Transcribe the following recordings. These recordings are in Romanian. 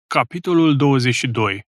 Capitolul 22.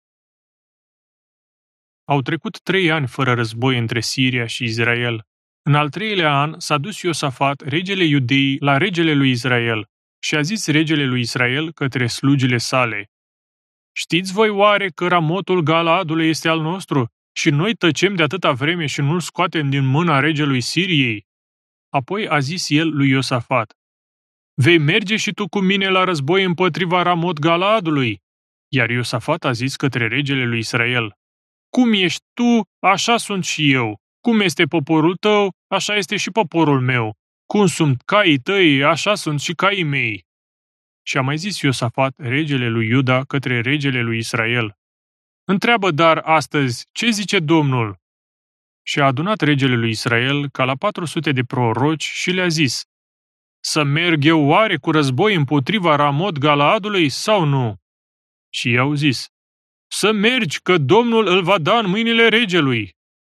Au trecut 3 ani fără război între Siria și Israel. În al 3-lea an s-a dus Iosafat, regele Iudeii, la regele lui Israel și a zis regele lui Israel către slugile sale: Știți voi oare că Ramotul Galaadului este al nostru și noi tăcem de atâta vreme și nu-l scoatem din mâna regelui Siriei? Apoi a zis el lui Iosafat: Vei merge și tu cu mine la război împotriva Ramot Galaadului? Iar Iosafat a zis către regele lui Israel: Cum ești tu, așa sunt și eu. Cum este poporul tău, așa este și poporul meu. Cum sunt caii tăi, așa sunt și caii mei. Și a mai zis Iosafat, regele lui Iuda, către regele lui Israel: Întreabă dar astăzi, ce zice Domnul? Și a adunat regele lui Israel ca la 400 de proroci și le-a zis: Să merg eu oare cu război împotriva Ramot Galaadului sau nu? Și i-au zis: Să mergi, că Domnul îl va da în mâinile regelui.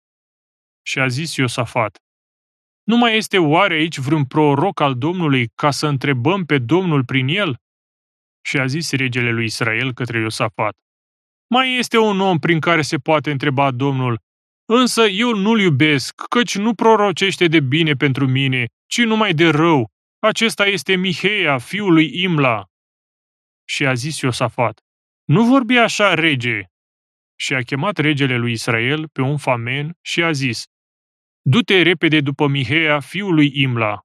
Și a zis Iosafat: Nu mai este oare aici vreun proroc al Domnului ca să întrebăm pe Domnul prin el? Și a zis regele lui Israel către Iosafat: Mai este un om prin care se poate întreba Domnul, însă eu nu-l iubesc, căci nu prorocește de bine pentru mine, ci numai de rău. Acesta este Miheia, fiul lui Imla. Și a zis Iosafat: Nu vorbi așa, rege. Și a chemat regele lui Israel pe un famen și a zis: Du-te repede după Miheia, fiul lui Imla.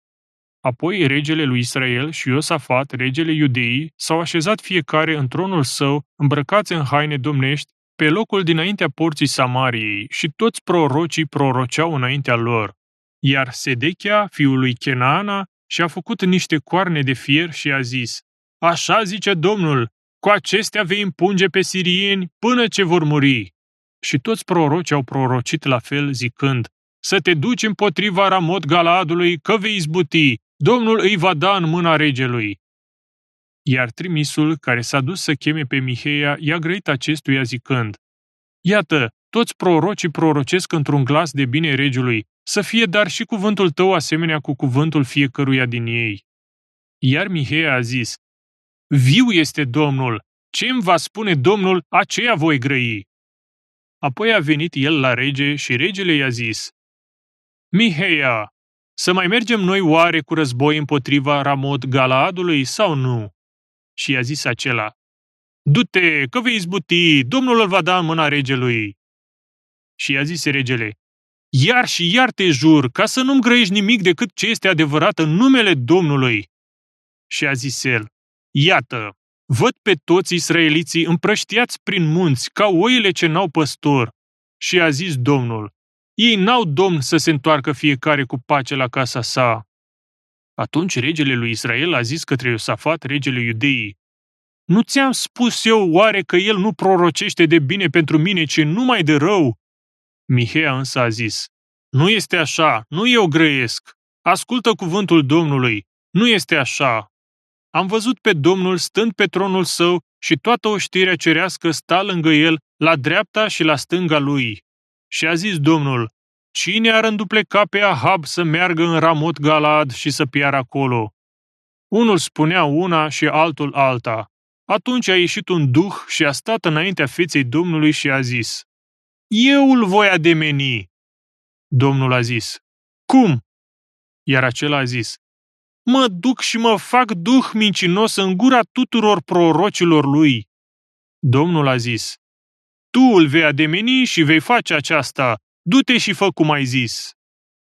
Apoi regele lui Israel și Iosafat, regele Iudeii, s-au așezat fiecare în tronul său, îmbrăcați în haine domnești, pe locul dinaintea porții Samariei, și toți prorocii proroceau înaintea lor. Iar Sedechia, fiul lui Chenaana, și-a făcut niște coarne de fier și a zis: Așa zice Domnul, cu acestea vei împunge pe sirieni până ce vor muri. Și toți prorocii au prorocit la fel, zicând: Să te duci împotriva Ramot Galaadului, că vei izbuti, Domnul îi va da în mâna regelui. Iar trimisul, care s-a dus să cheme pe Miheia, i-a grăit acestuia zicând: Iată, toți prorocii prorocesc într-un glas de bine regelui, să fie dar și cuvântul tău asemenea cu cuvântul fiecăruia din ei. Iar Miheia a zis: Viu este Domnul, ce îmi va spune Domnul, aceea voi grăi. Apoi a venit el la rege și regele i-a zis: Miheia, să mai mergem noi oare cu război împotriva Ramot Galaadului sau nu? Și i-a zis acela: Du-te, că vei izbuti, Domnul îl va da în mâna regelui. Și i-a zis regele: Iar și iar te jur, ca să nu-mi grăiești nimic decât ce este adevărat în numele Domnului. Și a zis el: Iată, văd pe toți israeliții împrăștiați prin munți, ca oile ce n-au păstor. Și a zis Domnul: Ei n-au domn să se întoarcă fiecare cu pace la casa sa. Atunci regele lui Israel a zis către Iosafat, regele Iudeii: Nu ți-am spus eu oare că el nu prorocește de bine pentru mine, ci numai de rău? Miheia însă a zis: Nu este așa, nu eu grăiesc. Ascultă cuvântul Domnului, nu este așa. Am văzut pe Domnul stând pe tronul său și toată oștirea cerească sta lângă el, la dreapta și la stânga lui. Și a zis Domnul: Cine ar îndupleca pe Ahab să meargă în Ramot Galaad și să piară acolo? Unul spunea una și altul alta. Atunci a ieșit un duh și a stat înaintea feței Domnului și a zis: Eu îl voi ademeni. Domnul a zis: Cum? Iar acela a zis: Mă duc și mă fac duh mincinos în gura tuturor prorocilor lui. Domnul a zis: Tu îl vei ademeni și vei face aceasta. Du-te și fă cum ai zis.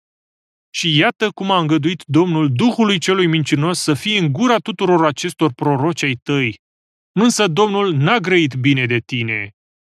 Și iată cum a îngăduit Domnul Duhului celui mincinos să fie în gura tuturor acestor proroci ai tăi. Însă Domnul n-a grăit bine de tine.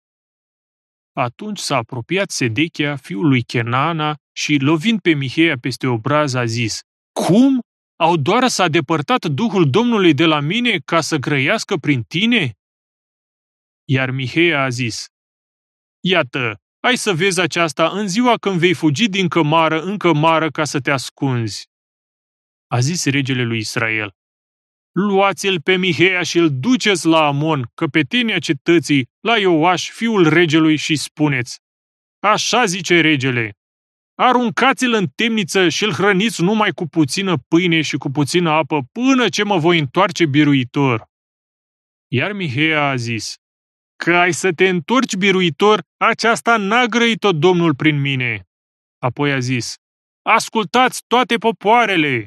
Atunci s-a apropiat Sedechia, fiul lui Chenaana, și, lovind pe Miheia peste obraz, a zis: Cum? Au doar s-a depărtat Duhul Domnului de la mine ca să grăiască prin tine? Iar Miheia a zis: Iată, hai să vezi aceasta în ziua când vei fugi din cămară în cămară ca să te ascunzi. A zis regele lui Israel: Luați-l pe Miheia și îl duceți la Amon, căpetenia cetății, la Ioaș, fiul regelui, și spuneți: Așa zice regele: Aruncați-l în temniță și îl hrăniți numai cu puțină pâine și cu puțină apă până ce mă voi întoarce biruitor. Iar Miheia a zis: Că ai să te întorci biruitor, aceasta n-a grăit-o Domnul prin mine. Apoi a zis: Ascultați toate popoarele!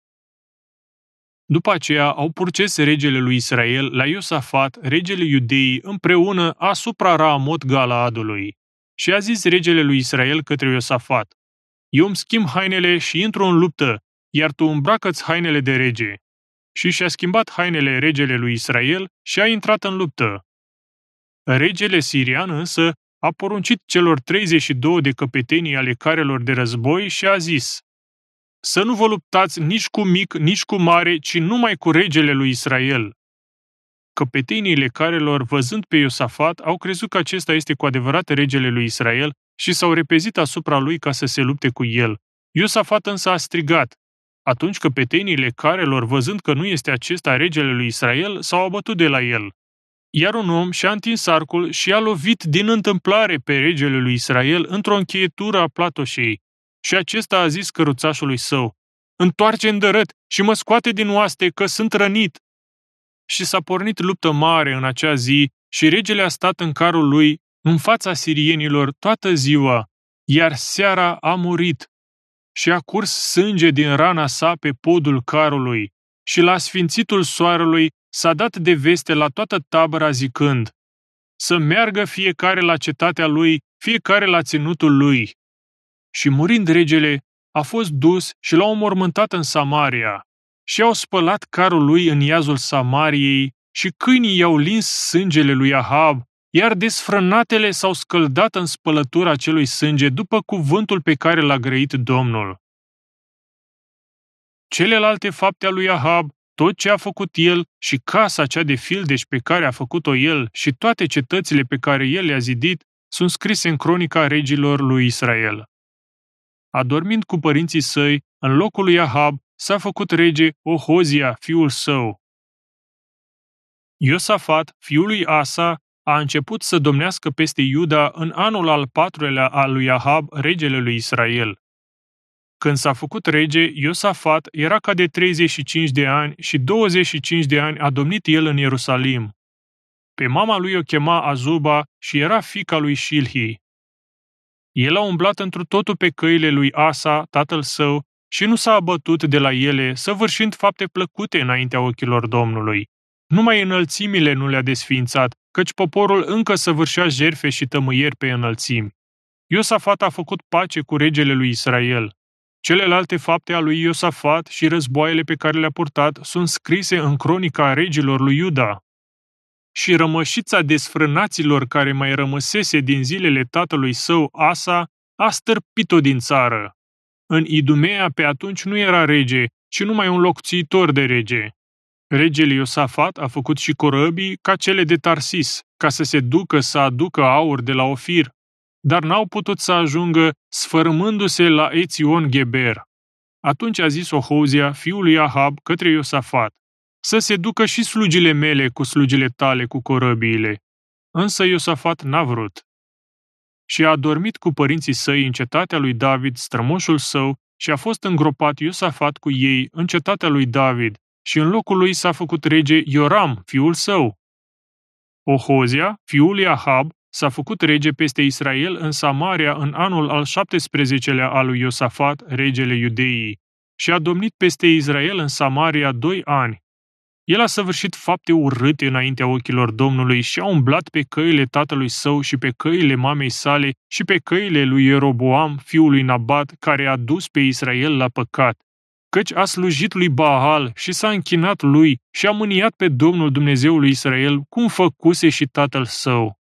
După aceea au purces regele lui Israel la Iosafat, regele Iudeii, împreună asupra Raamot Galaadului. Și a zis regele lui Israel către Iosafat: Eu îmi schimb hainele și intru în luptă, iar tu îmbracă-ți hainele de rege. Și și-a schimbat hainele regele lui Israel și a intrat în luptă. Regele sirian însă a poruncit celor 32 de căpetenii ale carelor de război și a zis: Să nu vă luptați nici cu mic, nici cu mare, ci numai cu regele lui Israel. Căpeteniile carelor, văzând pe Iosafat, au crezut că acesta este cu adevărat regele lui Israel și s-au repezit asupra lui ca să se lupte cu el. Iosafat însă a strigat. Atunci căpeteniile carelor, văzând că nu este acesta regele lui Israel, s-au abătut de la el. Iar un om și-a întins arcul și a lovit din întâmplare pe regele lui Israel într-o încheietură a platoșei. Și acesta a zis căruțașului său: Întoarce îndărât și mă scoate din oaste, că sunt rănit. Și s-a pornit luptă mare în acea zi și regele a stat în carul lui în fața sirienilor toată ziua, iar seara a murit. Și a curs sânge din rana sa pe podul carului și la sfințitul soarelui s-a dat de veste la toată tabăra zicând: Să meargă fiecare la cetatea lui, fiecare la ținutul lui. Și murind regele, a fost dus și l-au înmormântat în Samaria. Și au spălat carul lui în iazul Samariei și câinii i-au lins sângele lui Ahab, iar desfrânatele s-au scăldat în spălătura acelui sânge după cuvântul pe care l-a grăit Domnul. Celelalte fapte a lui Ahab, tot ce a făcut el și casa cea de fildeș pe care a făcut-o el și toate cetățile pe care el le-a zidit, sunt scrise în cronica regilor lui Israel. Adormind cu părinții săi, în locul lui Ahab, s-a făcut rege Ohozia, fiul său. Iosafat, fiul lui Asa, a început să domnească peste Iuda în anul al 4-lea al lui Ahab, regele lui Israel. Când s-a făcut rege, Iosafat era ca de 35 de ani și 25 de ani a domnit el în Ierusalim. Pe mama lui o chema Azuba și era fiica lui Șilhi. El a umblat întru totul pe căile lui Asa, tatăl său, și nu s-a abătut de la ele, săvârșind fapte plăcute înaintea ochilor Domnului. Numai înălțimile nu le-a desființat, căci poporul încă săvârșea jertfe și tămâieri pe înălțimi. Iosafat a făcut pace cu regele lui Israel. Celelalte fapte a lui Iosafat și războaiele pe care le-a purtat sunt scrise în cronica regilor lui Iuda. Și rămășița desfrânaților care mai rămăsese din zilele tatălui său Asa a stârpit-o din țară. În Idumea pe atunci nu era rege, ci numai un locțiitor de rege. Regele Iosafat a făcut și corăbii ca cele de Tarsis, ca să se ducă să aducă aur de la Ofir, dar n-au putut să ajungă, sfărâmându-se la Ețion Geber. Atunci a zis Ohozia, fiul lui Ahab, către Iosafat: Să se ducă și slugile mele cu slugile tale cu corăbiile. Însă Iosafat n-a vrut. Și a adormit cu părinții săi în cetatea lui David, strămoșul său, și a fost îngropat Iosafat cu ei în cetatea lui David, și în locul lui s-a făcut rege Ioram, fiul său. Ohozia, fiul lui Ahab, s-a făcut rege peste Israel în Samaria în anul al 17-lea al lui Iosafat, regele Iudeii, și a domnit peste Israel în Samaria 2 ani. El a săvârșit fapte urâte înaintea ochilor Domnului și a umblat pe căile tatălui său și pe căile mamei sale și pe căile lui Ieroboam, fiul lui Nabat, care a dus pe Israel la păcat, căci a slujit lui Baal și s-a închinat lui și a mâniat pe Domnul Dumnezeul lui Israel, cum făcuse și tatăl său.